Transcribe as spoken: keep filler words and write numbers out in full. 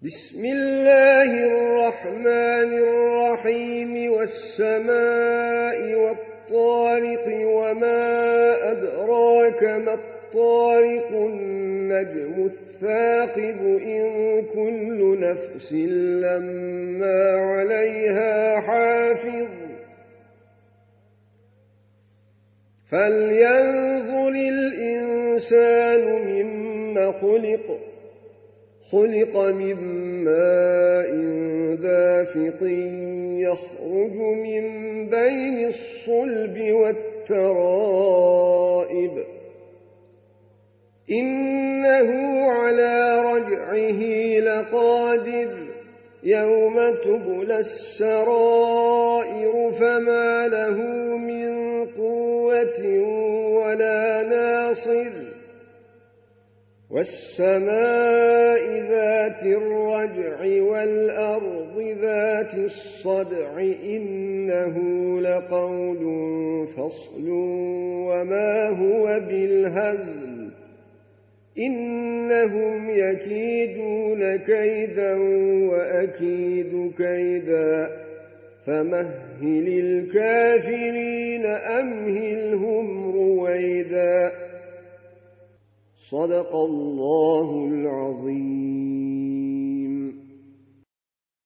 بسم الله الرحمن الرحيم والسماء والطارق وما أدراك ما الطارق النجم الثاقب إن كل نفس لما عليها حافظ فلينظر الإنسان مما خلق خلق من ماء دافق يخرج من بين الصلب والترائب إنه على رجعه لقادر يوم تبلى السرائر فما له من قوة ولا ناصر والسماء ذات الرجع والأرض ذات الصدع إنه لقول فصل وما هو بالهزل إنهم يكيدون كيدا وأكيد كيدا فمهل الكافرين أمهلهم رويدا صدق الله العظيم.